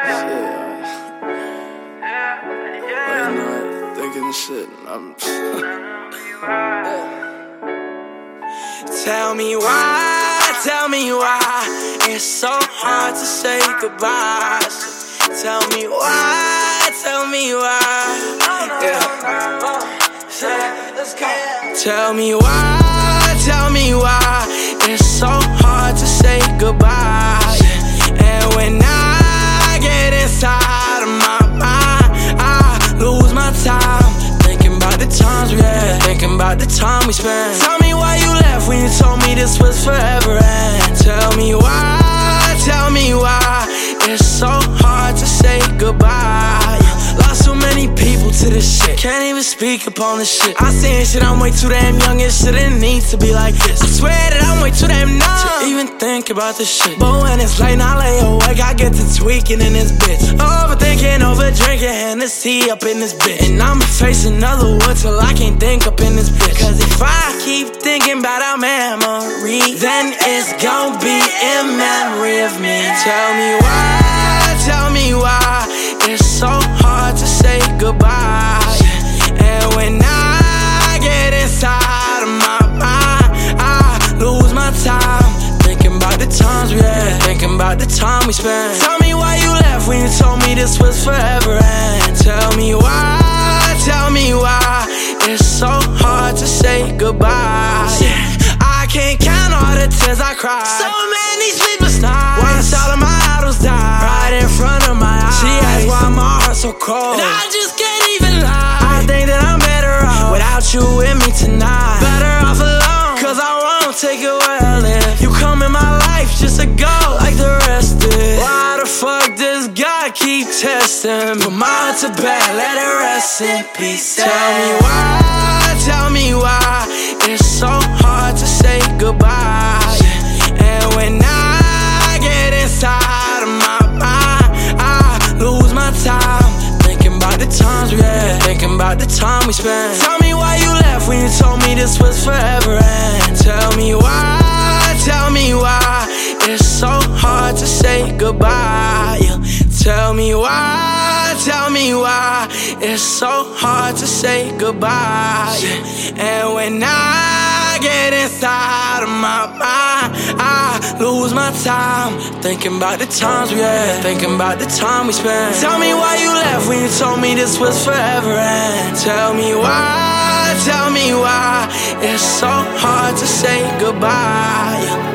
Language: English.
Thinking shit. Tell me why it's so hard to say goodbye. Tell me why, Tell me why it's so hard to say goodbye. And when I get inside of my mind, I lose my time thinking about the times we had, thinking about the time we spent. Tell me why you left when you told me this was forever. And tell me why it's so hard to say goodbye. Lost so many people to this shit, can't even speak upon this shit. I seen shit, I'm way too damn young, it shouldn't need to be like this. I swear that I'm way too damn numb to even think about this shit. But when it's late and I lay awake, I get to tweaking in this bitch. Overthinking, over drinking, Hennessy up in this bitch. And I'ma face another wood till I can't think up in this bitch. Cause if I keep thinking about our memory, then it's gon' be in memory of me. Tell me why it's so hard to say goodbye. And when I get inside of my mind, I lose my time thinking about the times we had, thinking about the time we spent. Tell me why you left when you told me this was forever. And tell me why it's so hard to say goodbye. I can't count all the tears I cried, so many sleepless nights, watched all of my idols die right in front of my eyes. She asked why my heart's so cold, and I just can't even lie. I think that I'm better off without you with me tonight. Better off alone, cause I won't take it well if you come in my life just to go like the rest did. Why the fuck does God keep testing? Put my heart to bed, let it rest in peace. Tell me why it's so hard to say goodbye. And when I get inside of my mind, I lose my time thinking about the times we had, thinking about the time we spent. Tell me why you left when you told me this was forever. And tell me why it's so hard to say goodbye. Tell me why it's so hard to say goodbye. And when I get inside of my mind, I lose my time thinking about the times we had, thinking about the time we spent. Tell me why you left when you told me this was forever. And tell me why it's so hard to say goodbye.